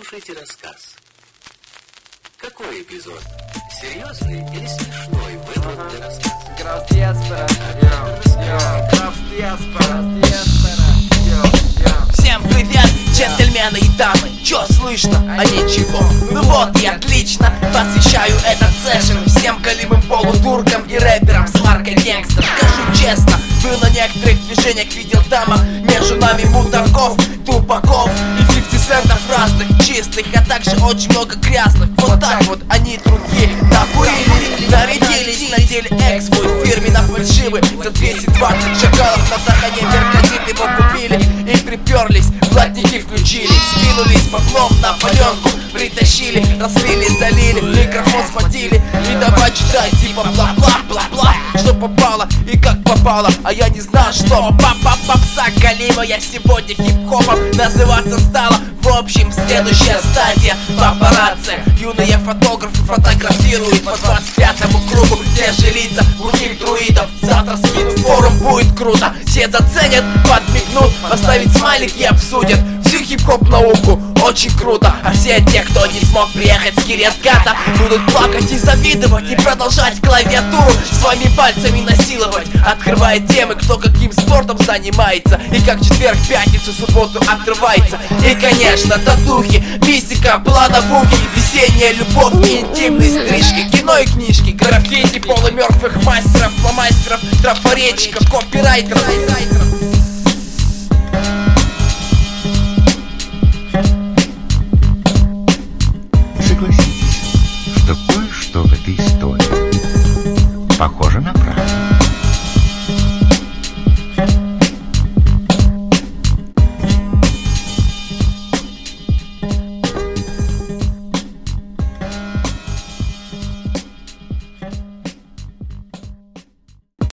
Слушайте рассказ. Какой эпизод? Серьезный или смешной выбран для рассказа? Всем привет, джентльмены и дамы. Чё слышно? А ничего. Ну вот и отлично. Посвящаю этот сэшн всем голимым полудуркам и рэперам с маркой гангстер. Скажу честно, был на некоторых движениях, видел дамок между нами мудаков, тупаков и 50 центов разных, чистых, а также очень много грязных. Вот так вот они другие накурились, нарядились, надели экс свой фирменно фальшивый за 220 шакалов на тахане меркантит его купили и приперлись, блатники включили, скинулись баблом на паленку, притащили, раслили, залили, микрофон схватили и давай читать типа бла-бла-бла-бла, что попало и как попало, а я не знал, что попса галимая сегодня хип-хопом называться стала. В общем, следующая стадия папарацци. Юные фотографы фотографируют по 25-му кругу те же лица глухих друидов. Завтра скинут форум, будет круто. Все заценят, подмигнут, поставить смайлик и обсудят всю хип-хоп науку. Очень круто, а все те, кто не смог приехать с Кирьятката, будут плакать и завидовать и продолжать клавиатуру своими пальцами насиловать, открывая темы, кто каким спортом занимается и как четверг, пятницу, субботу отрывается. И конечно, татухи, мистика, планобуки, весенняя любовь и интимные стрижки, кино и книжки, граффити, полумертвых мастеров, фломастеров, трафаретчиков, копирайтеров.